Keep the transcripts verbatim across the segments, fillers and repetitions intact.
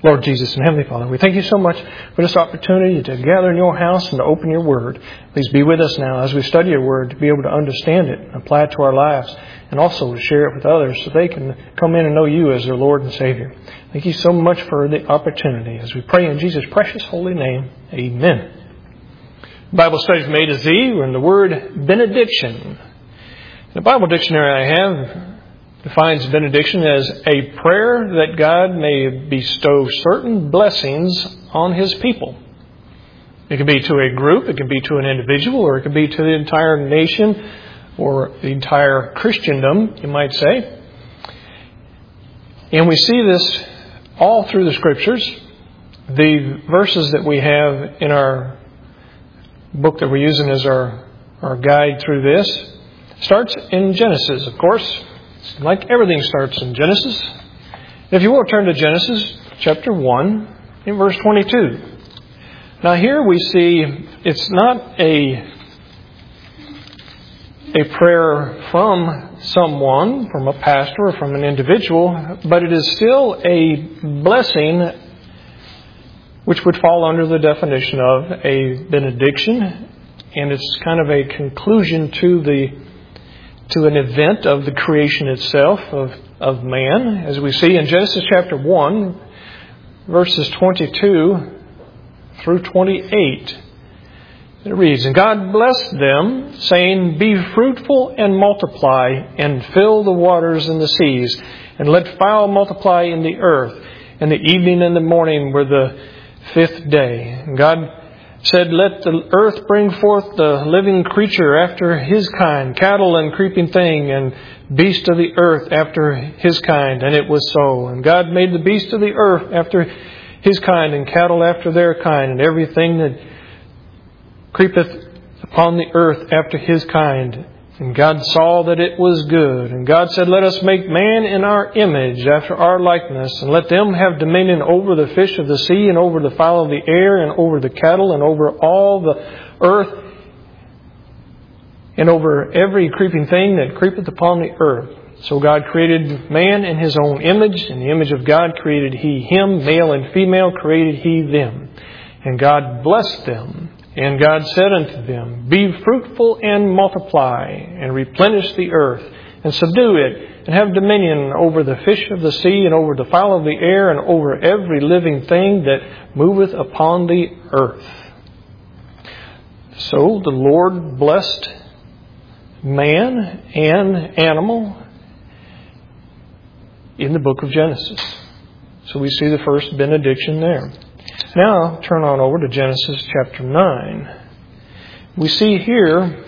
Lord Jesus and Heavenly Father, we thank you so much for this opportunity to gather in your house and to open your word. Please be with us now as we study your word, to be able to understand it and apply it to our lives, and also to share it with others so they can come in and know you as their Lord and Savior. Thank you so much for the opportunity. As we pray in Jesus' precious holy name, amen. Bible study from A to Z. We're in the word benediction. The Bible dictionary I have defines benediction as a prayer that God may bestow certain blessings on His people. It can be to a group, it can be to an individual, or it can be to the entire nation or the entire Christendom, you might say. And we see this all through the Scriptures. The verses that we have in our book that we're using as our, our guide through this starts in Genesis, of course. Like everything starts in Genesis. If you will, turn to Genesis chapter one in verse twenty-two. Now here we see it's not a a prayer from someone, from a pastor or from an individual, but it is still a blessing which would fall under the definition of a benediction, and it's kind of a conclusion to the to an event of the creation itself of, of man, as we see in Genesis chapter one, verses twenty-two through twenty-eight. It reads, "And God blessed them, saying, Be fruitful and multiply, and fill the waters and the seas, and let fowl multiply in the earth. And the evening and the morning were the fifth day. And God said, Let the earth bring forth the living creature after his kind, cattle and creeping thing, and beast of the earth after his kind. And it was so. And God made the beast of the earth after his kind, and cattle after their kind, and everything that creepeth upon the earth after his kind. And God saw that it was good. And God said, Let us make man in our image, after our likeness, and let them have dominion over the fish of the sea, and over the fowl of the air, and over the cattle, and over all the earth, and over every creeping thing that creepeth upon the earth. So God created man in His own image. In the image of God created He him, male and female created He them. And God blessed them. And God said unto them, Be fruitful and multiply, and replenish the earth, and subdue it, and have dominion over the fish of the sea, and over the fowl of the air, and over every living thing that moveth upon the earth. So the Lord blessed man and animal in the book of Genesis. So we see the first benediction there. Now, turn on over to Genesis chapter nine. We see here,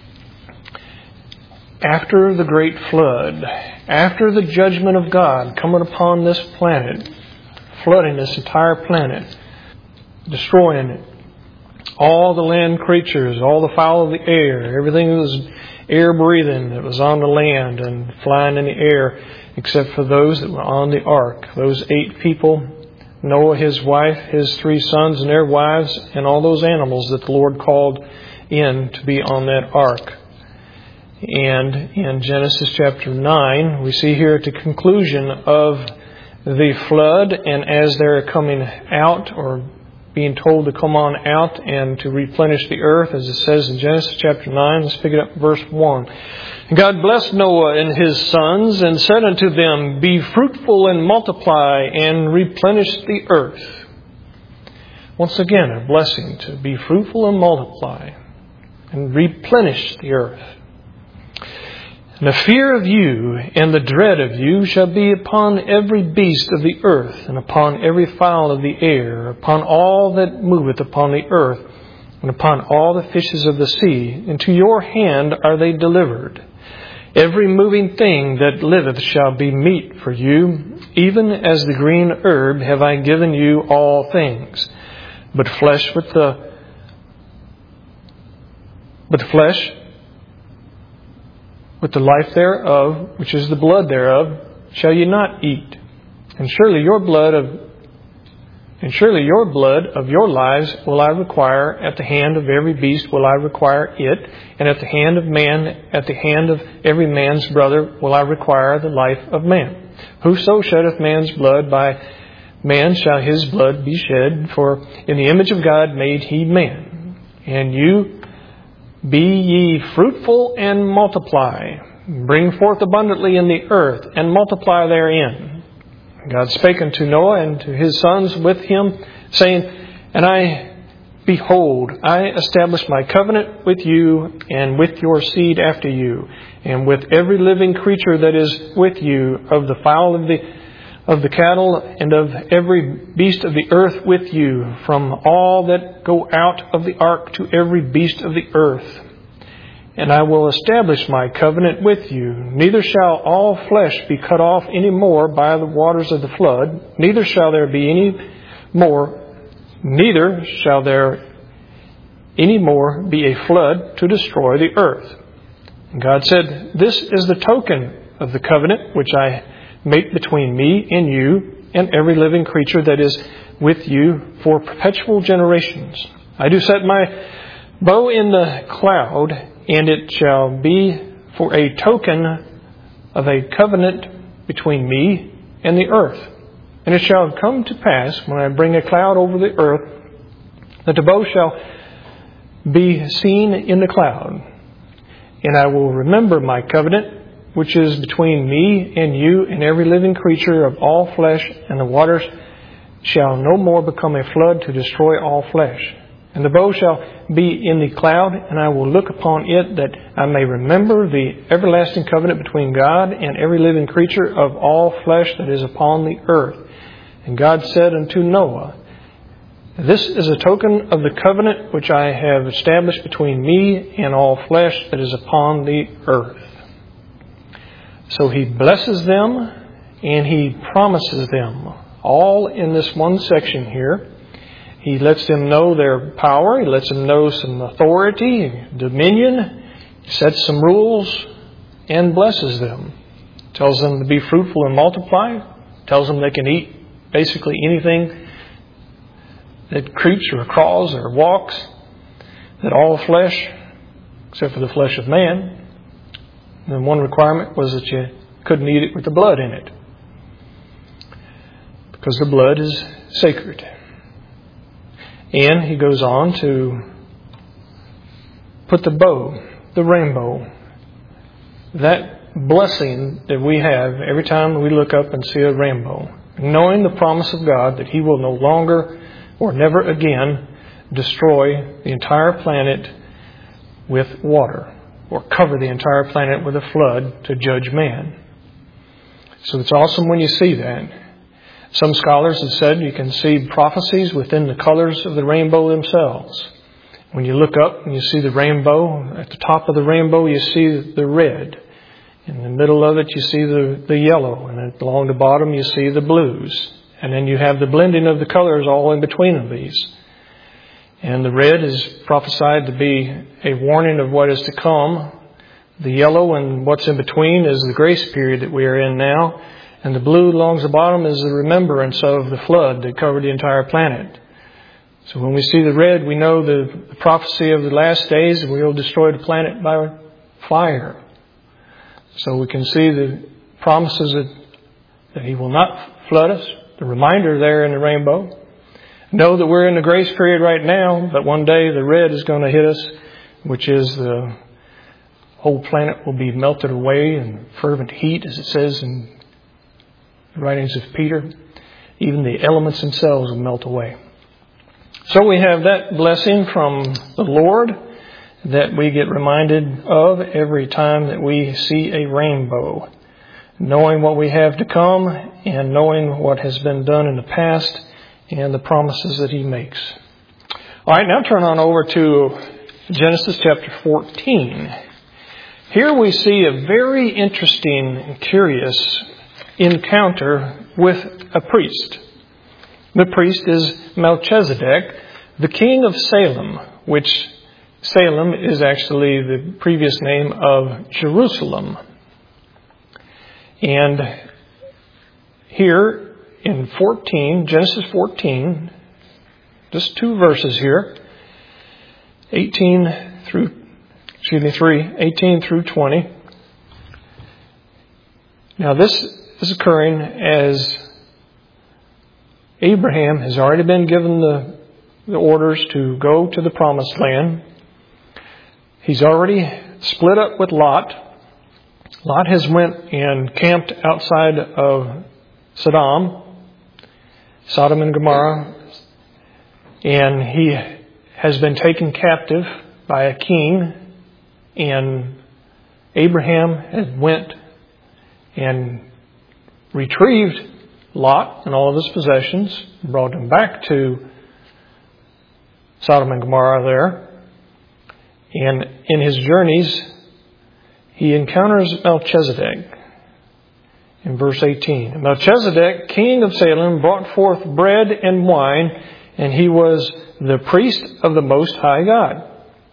after the great flood, after the judgment of God coming upon this planet, flooding this entire planet, destroying all the land creatures, all the fowl of the air, everything that was air-breathing that was on the land and flying in the air, except for those that were on the ark, those eight people, Noah, his wife, his three sons and their wives, and all those animals that the Lord called in to be on that ark. And in Genesis chapter nine, we see here at the conclusion of the flood, and as they're coming out, or being told to come on out and to replenish the earth, as it says in Genesis chapter nine, let's pick it up in verse one. And God blessed Noah and his sons, and said unto them, Be fruitful and multiply, and replenish the earth. Once again, a blessing to be fruitful and multiply, and replenish the earth. And the fear of you and the dread of you shall be upon every beast of the earth, and upon every fowl of the air, upon all that moveth upon the earth, and upon all the fishes of the sea. Into your hand are they delivered. Every moving thing that liveth shall be meat for you. Even as the green herb have I given you all things. But flesh with the but flesh with the life thereof, which is the blood thereof, shall ye not eat. And surely your blood of And surely your blood of your lives will I require, at the hand of every beast will I require it, and at the hand of man, at the hand of every man's brother will I require the life of man. Whoso sheddeth man's blood, by man shall his blood be shed, for in the image of God made he man. And you, be ye fruitful and multiply, bring forth abundantly in the earth, and multiply therein. God spake unto Noah and to his sons with him, saying, And I, behold, I establish my covenant with you, and with your seed after you, and with every living creature that is with you, of the fowl of the of the cattle, and of every beast of the earth with you, from all that go out of the ark to every beast of the earth. And I will establish my covenant with you. Neither shall all flesh be cut off any more by the waters of the flood, neither shall there be any more, neither shall there any more be a flood to destroy the earth. And God said, This is the token of the covenant which I make between me and you and every living creature that is with you for perpetual generations. I do set my bow in the cloud, and it shall be for a token of a covenant between me and the earth. And it shall come to pass, when I bring a cloud over the earth, that the bow shall be seen in the cloud. And I will remember my covenant, which is between me and you and every living creature of all flesh, and the waters shall no more become a flood to destroy all flesh. And the bow shall be in the cloud, and I will look upon it, that I may remember the everlasting covenant between God and every living creature of all flesh that is upon the earth. And God said unto Noah, This is a token of the covenant which I have established between me and all flesh that is upon the earth. So he blesses them and he promises them, all in this one section here. He lets them know their power. He lets them know some authority, dominion. He sets some rules and blesses them. Tells them to be fruitful and multiply. Tells them they can eat basically anything that creeps or crawls or walks. That all flesh, except for the flesh of man. And one requirement was that you couldn't eat it with the blood in it, because the blood is sacred. And he goes on to put the bow, the rainbow, that blessing that we have every time we look up and see a rainbow, knowing the promise of God that He will no longer or never again destroy the entire planet with water, or cover the entire planet with a flood to judge man. So it's awesome when you see that. Some scholars have said you can see prophecies within the colors of the rainbow themselves. When you look up and you see the rainbow, at the top of the rainbow you see the red. In the middle of it you see the, the yellow. And along the bottom you see the blues. And then you have the blending of the colors all in between of these. And the red is prophesied to be a warning of what is to come. The yellow and what's in between is the grace period that we are in now. And the blue along the bottom is the remembrance of the flood that covered the entire planet. So when we see the red, we know the, the prophecy of the last days, we will destroy the planet by fire. So we can see the promises that, that He will not flood us. The reminder there in the rainbow. Know that we're in the grace period right now, but one day the red is going to hit us, which is the whole planet will be melted away in fervent heat, as it says in the writings of Peter. Even the elements themselves will melt away. So we have that blessing from the Lord that we get reminded of every time that we see a rainbow. Knowing what we have to come and knowing what has been done in the past and the promises that He makes. All right, now turn on over to Genesis chapter fourteen. Here we see a very interesting and curious encounter with a priest. The priest is Melchizedek, the king of Salem, which Salem is actually the previous name of Jerusalem. And here in fourteen, Genesis fourteen, just two verses here, eighteen through, excuse me, three, eighteen through twenty. Now this is occurring as Abraham has already been given the, the orders to go to the promised land. He's already split up with Lot. Lot has went and camped outside of Sodom, Sodom and Gomorrah, and he has been taken captive by a king, and Abraham had went and retrieved Lot and all of his possessions, brought him back to Sodom and Gomorrah there. And in his journeys, he encounters Melchizedek. In verse eighteen, Melchizedek, king of Salem, brought forth bread and wine, and he was the priest of the Most High God.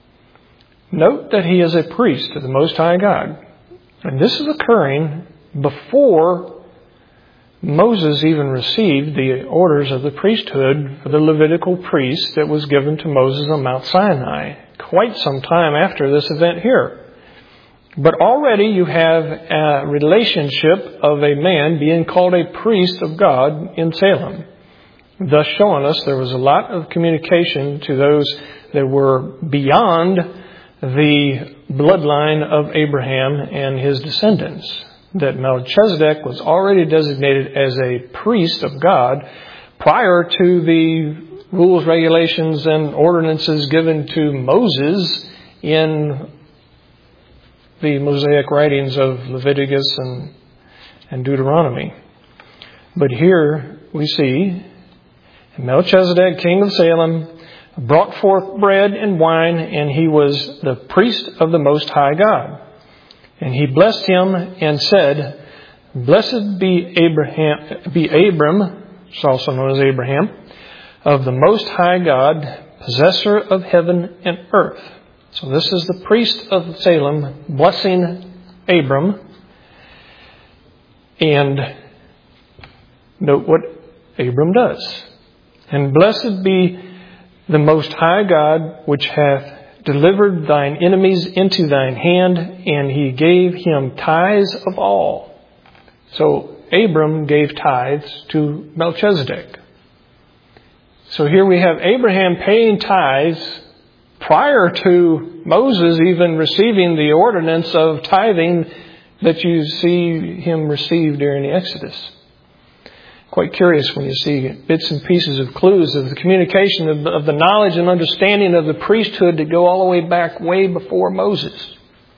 Note that he is a priest of the Most High God. And this is occurring before Moses even received the orders of the priesthood for the Levitical priest that was given to Moses on Mount Sinai. Quite some time after this event here. But already you have a relationship of a man being called a priest of God in Salem. Thus showing us there was a lot of communication to those that were beyond the bloodline of Abraham and his descendants. That Melchizedek was already designated as a priest of God prior to the rules, regulations, and ordinances given to Moses in the Mosaic writings of Leviticus and, and Deuteronomy. But here we see Melchizedek, king of Salem, brought forth bread and wine, and he was the priest of the Most High God. And he blessed him and said, Blessed be Abraham, be Abram, it's also known as Abraham, of the Most High God, possessor of heaven and earth. So this is the priest of Salem blessing Abram. And note what Abram does. And blessed be the Most High God, which hath delivered thine enemies into thine hand, and he gave him tithes of all. So Abram gave tithes to Melchizedek. So here we have Abraham paying tithes prior to Moses even receiving the ordinance of tithing that you see him receive during the Exodus. Quite curious when you see bits and pieces of clues of the communication of, of the knowledge and understanding of the priesthood that go all the way back way before Moses.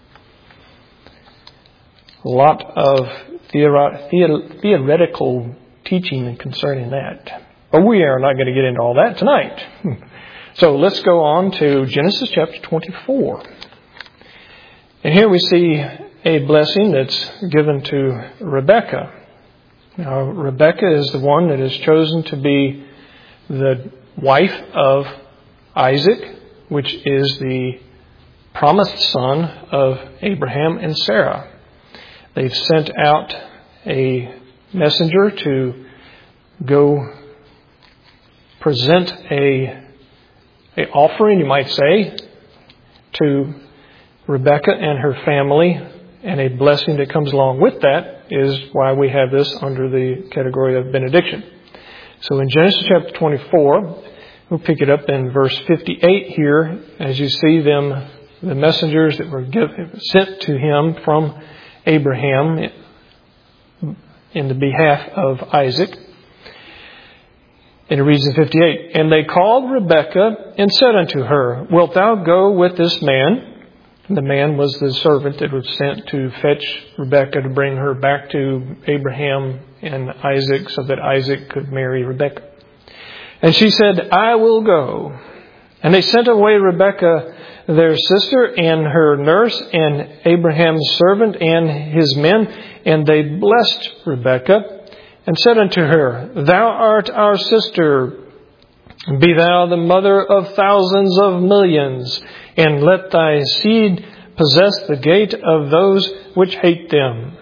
A lot of theore- theoretical teaching concerning that. But we are not going to get into all that tonight. So let's go on to Genesis chapter twenty-four. And here we see a blessing that's given to Rebekah. Now, Rebekah is the one that is chosen to be the wife of Isaac, which is the promised son of Abraham and Sarah. They've sent out a messenger to go present a, a offering, you might say, to Rebekah and her family, and a blessing that comes along with that is why we have this under the category of benediction. So in Genesis chapter twenty-four, we'll pick it up in verse fifty-eight here, as you see them, the messengers that were given, sent to him from Abraham in the behalf of Isaac. And it reads in fifty-eight, And they called Rebekah and said unto her, Wilt thou go with this man? And the man was the servant that was sent to fetch Rebekah to bring her back to Abraham and Isaac so that Isaac could marry Rebekah. And she said, I will go. And they sent away Rebekah, their sister, and her nurse, and Abraham's servant, and his men. And they blessed Rebekah, and said unto her, Thou art our sister. Be thou the mother of thousands of millions, and let thy seed possess the gate of those which hate them.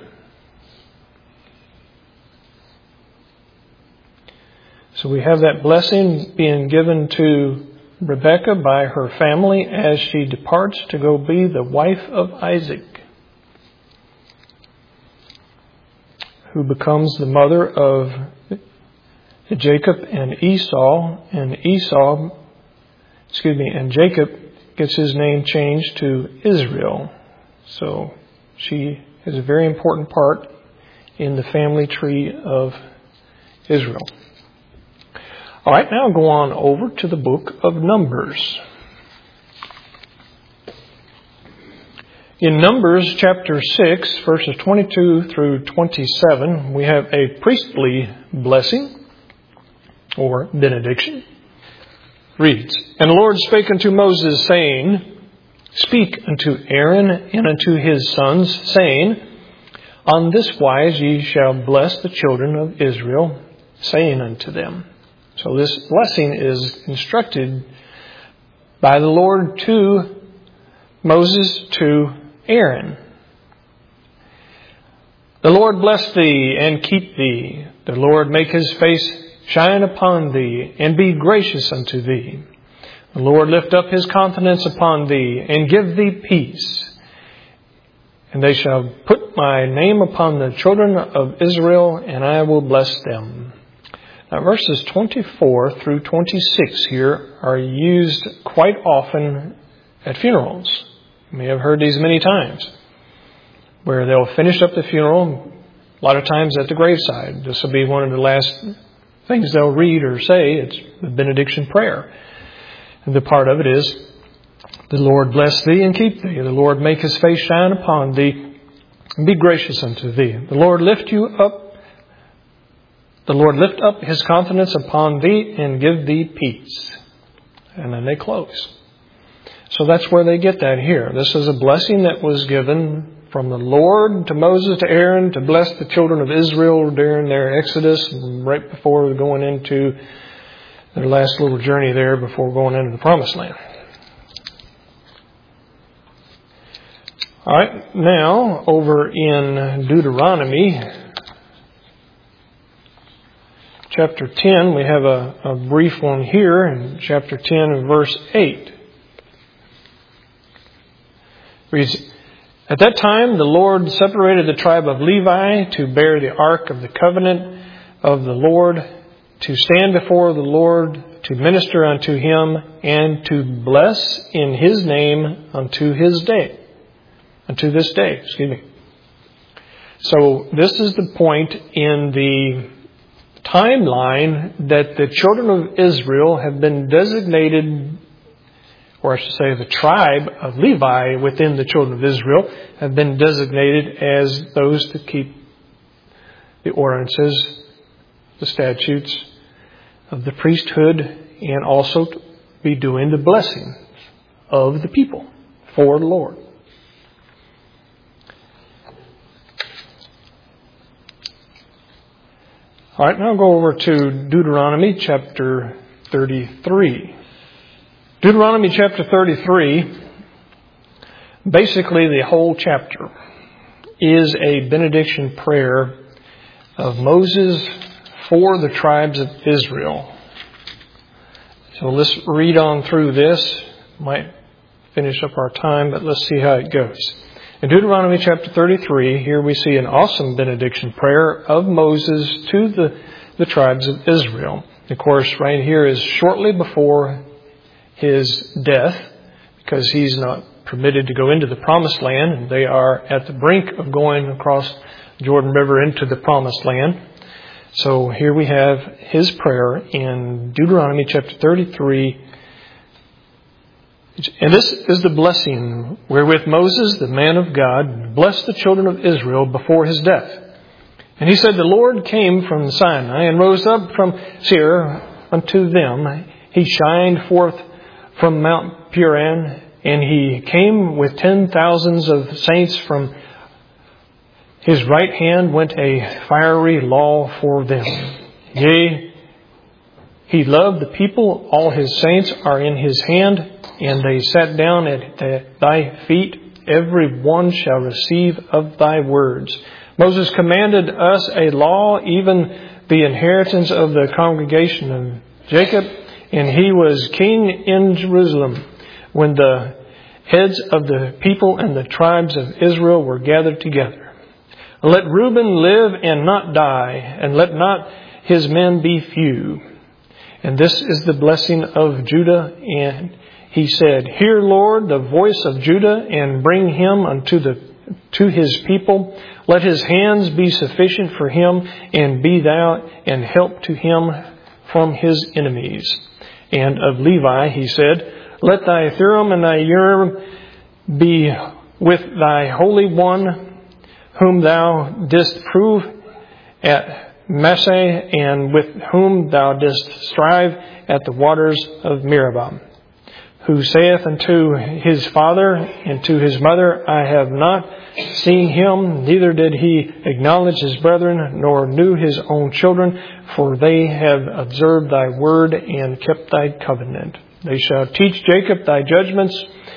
So we have that blessing being given to Rebekah by her family as she departs to go be the wife of Isaac, who becomes the mother of Jacob and Esau, and Esau, excuse me, and Jacob gets his name changed to Israel. So she is a very important part in the family tree of Israel. All right, now go on over to the book of Numbers. In Numbers chapter six, verses twenty-two through twenty-seven, we have a priestly blessing or benediction. Reads, And the Lord spake unto Moses, saying, Speak unto Aaron and unto his sons, saying, On this wise ye shall bless the children of Israel, saying unto them. So this blessing is instructed by the Lord to Moses, to Aaron. The Lord bless thee and keep thee. The Lord make his face shine upon thee and be gracious unto thee. The Lord lift up his countenance upon thee and give thee peace. And they shall put my name upon the children of Israel, and I will bless them. Now, verses twenty-four through twenty-six here are used quite often at funerals. You may have heard these many times, where they'll finish up the funeral, a lot of times at the graveside. This will be one of the last things they'll read or say. It's the benediction prayer. And the part of it is, The Lord bless thee and keep thee. The Lord make his face shine upon thee and be gracious unto thee. The Lord lift you up. The Lord lift up his countenance upon thee and give thee peace. And then they close. So that's where they get that here. This is a blessing that was given from the Lord to Moses, to Aaron, to bless the children of Israel during their exodus, right before going into their last little journey there before going into the Promised Land. All right, now over in Deuteronomy chapter ten, we have a, a brief one here in chapter ten and verse eight. Reads, At that time the Lord separated the tribe of Levi to bear the ark of the covenant of the Lord, to stand before the Lord, to minister unto him, and to bless in his name unto his day. Unto this day, excuse me. So this is the point in the timeline that the children of Israel have been designated, or I should say the tribe of Levi within the children of Israel have been designated as those that keep the ordinances, the statutes of the priesthood, and also be doing the blessing of the people for the Lord. All right, now go over to Deuteronomy chapter thirty-three. Deuteronomy chapter thirty-three, basically the whole chapter, is a benediction prayer of Moses for the tribes of Israel. So let's read on through this. Might finish up our time, but let's see how it goes. In Deuteronomy chapter thirty-three, here we see an awesome benediction prayer of Moses to the, the tribes of Israel. Of course, right here is shortly before his death, because he's not permitted to go into the Promised Land, and they are at the brink of going across the Jordan River into the Promised Land. So here we have his prayer in Deuteronomy chapter thirty-three. And this is the blessing wherewith Moses, the man of God, blessed the children of Israel before his death. And he said, The Lord came from Sinai and rose up from Seir unto them. He shined forth from Mount Paran, and he came with ten thousands of saints. From his right hand went a fiery law for them. Yea, he loved the people, all his saints are in his hand, and they sat down at thy feet. Every one shall receive of thy words. Moses commanded us a law, even the inheritance of the congregation of Jacob, and he was king in Jerusalem when the heads of the people and the tribes of Israel were gathered together. Let Reuben live and not die, and let not his men be few. And this is the blessing of Judah. And he said, Hear, Lord, the voice of Judah, and bring him unto the to his people. Let his hands be sufficient for him, and be thou an help to him from his enemies. And of Levi he said, Let thy Thummim and thy Urim be with thy Holy One, whom thou didst prove at Massah, and with whom thou didst strive at the waters of Meribah. Who saith unto his father and to his mother, I have not seen him, neither did he acknowledge his brethren, nor knew his own children, for they have observed thy word and kept thy covenant. They shall teach Jacob thy judgments,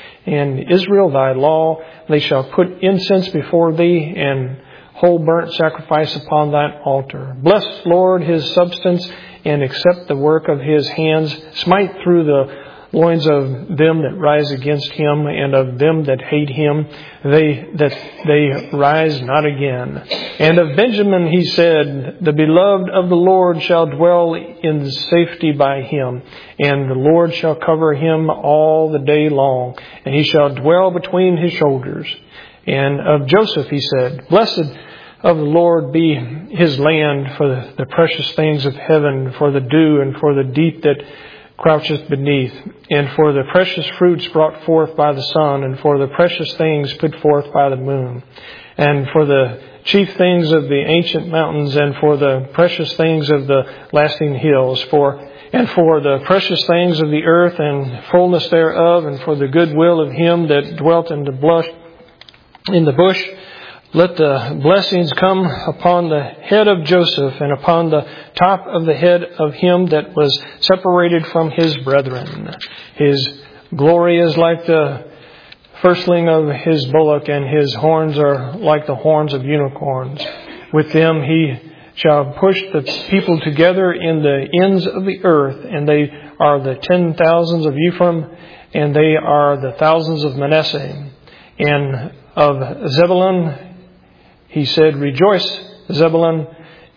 and Israel thy law. They shall put incense before thee, and whole burnt sacrifice upon thine altar. Bless, Lord, his substance, and accept the work of his hands. Smite through the loins of them that rise against him, and of them that hate him, they that they rise not again. And of Benjamin he said, The beloved of the Lord shall dwell in safety by him, and the Lord shall cover him all the day long, and he shall dwell between his shoulders. And of Joseph he said, Blessed of the Lord be his land for the, the precious things of heaven, for the dew, and for the deep that croucheth beneath, and for the precious fruits brought forth by the sun, and for the precious things put forth by the moon, and for the chief things of the ancient mountains, and for the precious things of the lasting hills, for and for the precious things of the earth, and fullness thereof, and for the good will of him that dwelt in the blush, in the bush. Let the blessings come upon the head of Joseph, and upon the top of the head of him that was separated from his brethren. His glory is like the firstling of his bullock, and his horns are like the horns of unicorns. With them he shall push the people together in the ends of the earth, and they are the ten thousands of Ephraim, and they are the thousands of Manasseh. And of Zebulun he said, Rejoice, Zebulun,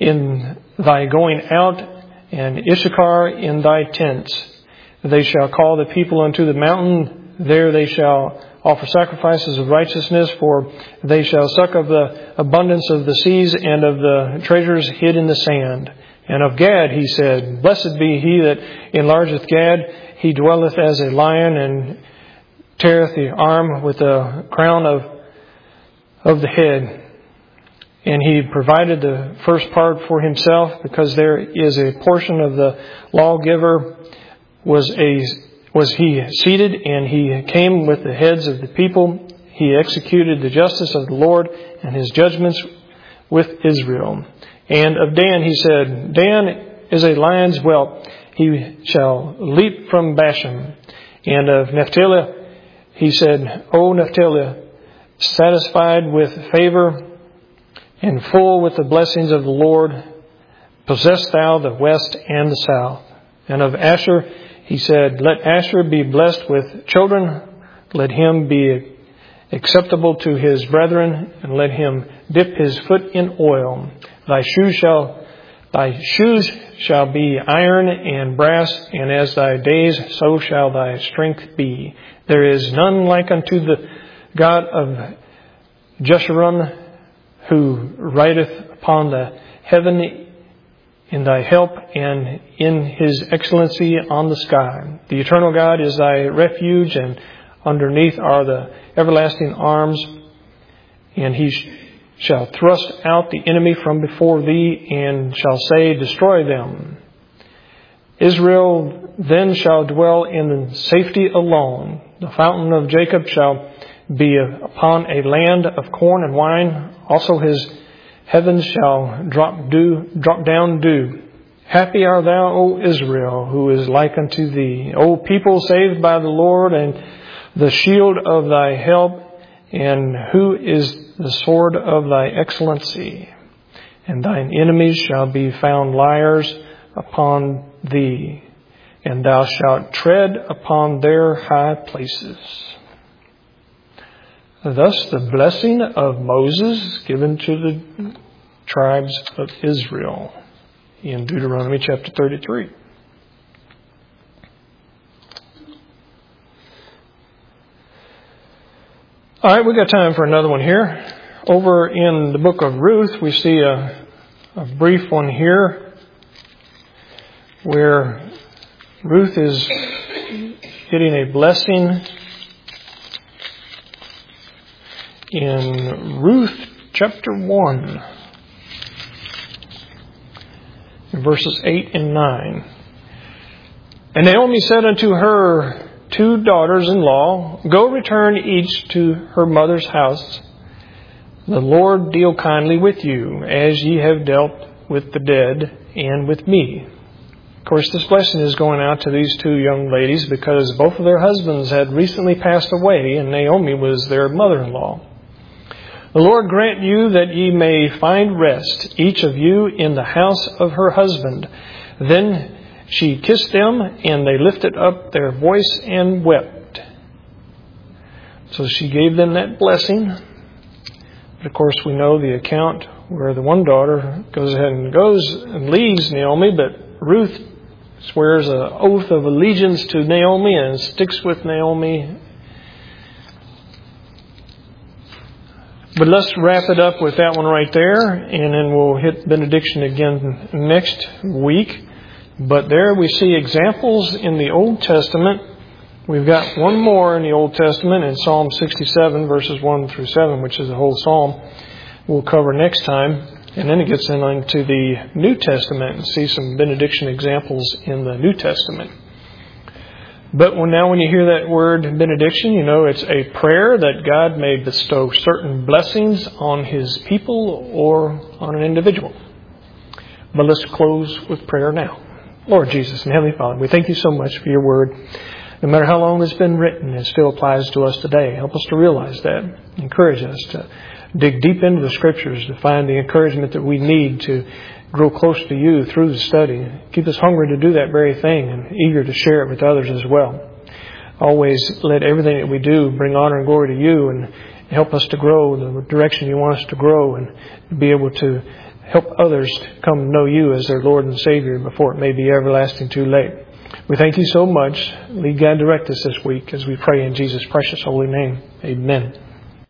in thy going out, and Issachar in thy tents. They shall call the people unto the mountain. There they shall offer sacrifices of righteousness, for they shall suck of the abundance of the seas, and of the treasures hid in the sand. And of Gad he said, Blessed be he that enlargeth Gad. He dwelleth as a lion, and teareth the arm with the crown of, of the head. And he provided the first part for himself, because there is a portion of the lawgiver was a was he seated, and he came with the heads of the people. He executed the justice of the Lord and his judgments with Israel. And of Dan he said, Dan is a lion's whelp. He shall leap from Bashan. And of Naphtali he said, O Naphtali, satisfied with favor and full with the blessings of the Lord, possess thou the west and the south. And of Asher he said, Let Asher be blessed with children, let him be acceptable to his brethren, and let him dip his foot in oil. Thy shoes shall thy shoes shall be iron and brass, and as thy days, so shall thy strength be. There is none like unto the God of Jeshurun, who rideth upon the heaven in thy help, and in his excellency on the sky. The eternal God is thy refuge, and underneath are the everlasting arms, and he sh- shall thrust out the enemy from before thee, and shall say, Destroy them. Israel then shall dwell in safety alone. The fountain of Jacob shall be upon a land of corn and wine. Also his heavens shall drop dew, drop down dew. Happy art thou, O Israel, who is like unto thee. O people saved by the Lord, and the shield of thy help, and who is the sword of thy excellency. And thine enemies shall be found liars upon thee, and thou shalt tread upon their high places. Thus the blessing of Moses given to the tribes of Israel. in Deuteronomy chapter thirty-three. All right, we've got time for another one here. Over in the book of Ruth, we see a, a brief one here where Ruth is getting a blessing in Ruth chapter one, verses eight and nine. And Naomi said unto her two daughters-in-law, Go return each to her mother's house. The Lord deal kindly with you, as ye have dealt with the dead and with me. Of course, this blessing is going out to these two young ladies because both of their husbands had recently passed away, and Naomi was their mother-in-law. The Lord grant you that ye may find rest, each of you in the house of her husband. Then she kissed them, and they lifted up their voice and wept. So she gave them that blessing. But of course, we know the account where the one daughter goes ahead and goes and leaves Naomi, but Ruth swears an oath of allegiance to Naomi and sticks with Naomi. But let's wrap it up with that one right there, and then we'll hit benediction again next week. But there we see examples in the Old Testament. We've got one more in the Old Testament in Psalm sixty-seven, verses one through seven, which is the whole psalm. We'll cover next time. And then it gets in into the New Testament and see some benediction examples in the New Testament. But when, now when you hear that word benediction, you know it's a prayer that God may bestow certain blessings on His people or on an individual. But let's close with prayer now. Lord Jesus and Heavenly Father, we thank you so much for your word. No matter how long it's been written, it still applies to us today. Help us to realize that. Encourage us to dig deep into the Scriptures to find the encouragement that we need to grow close to you through the study. Keep us hungry to do that very thing and eager to share it with others as well. Always let everything that we do bring honor and glory to you and help us to grow in the direction you want us to grow and be able to help others to come to know you as their Lord and Savior before it may be everlasting too late. We thank you so much. Lead, guide, direct us this week as we pray in Jesus' precious holy name. Amen.